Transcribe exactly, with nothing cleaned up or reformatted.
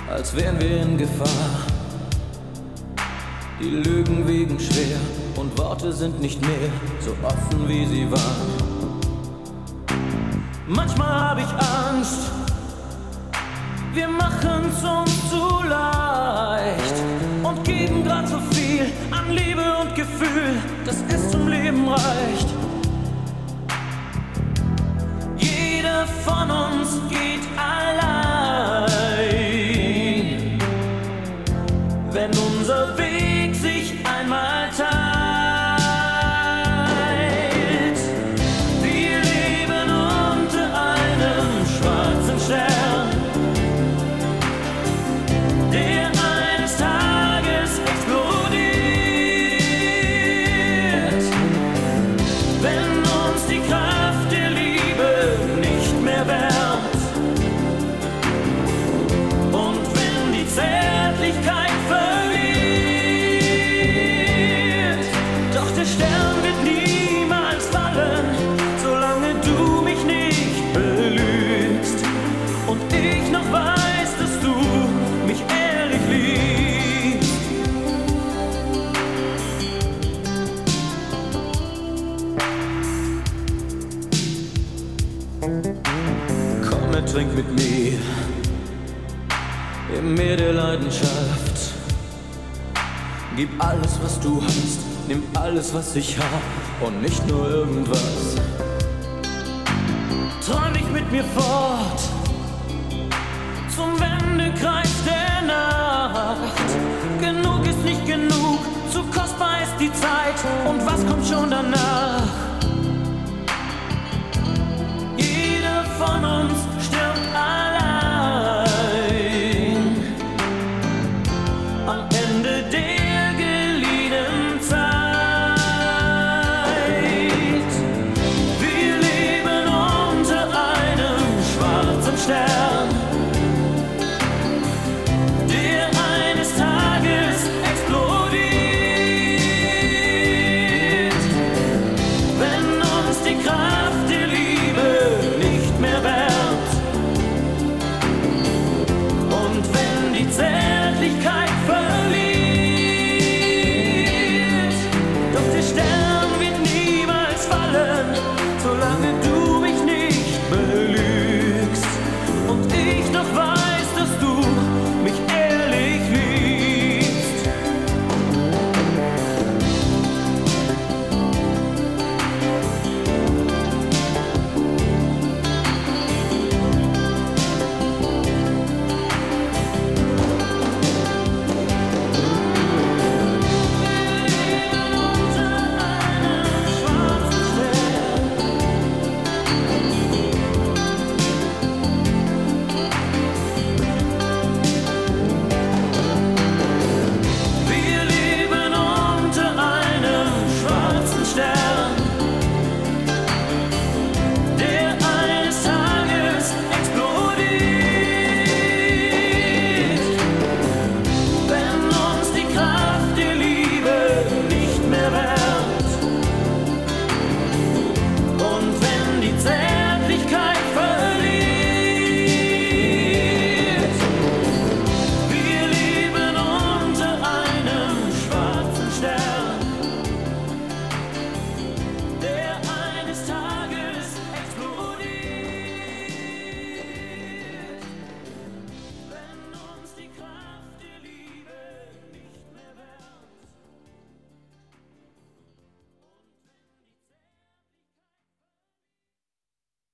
als wären wir in Gefahr. Die Lügen wiegen schwer und Worte sind nicht mehr so offen, wie sie waren. Manchmal hab ich Angst, wir machen's uns zu leicht und geben grad so viel an Liebe und Gefühl, dass es zum Leben reicht. Jeder von uns geht allein, wenn unser Weg sich einmal teilt. Wir leben unter einem schwarzen Stern, der eines Tages explodiert, wenn uns die Kraft der Liebe nicht mehr wärmt und wenn die Zärtlichkeit verliert. Doch der Stern wird niemals fallen, solange du mich nicht belügst und ich noch weiß, dass du mich ehrlich liebst. Komm, ertrink mit mir im Meer der Leidenschaft. Gib alles, was du hast, nimm alles, was ich hab und nicht nur irgendwas. Träum dich mit mir fort zum Wendekreis der Nacht. Genug ist nicht genug, zu kostbar ist die Zeit und was kommt schon danach? Jeder von uns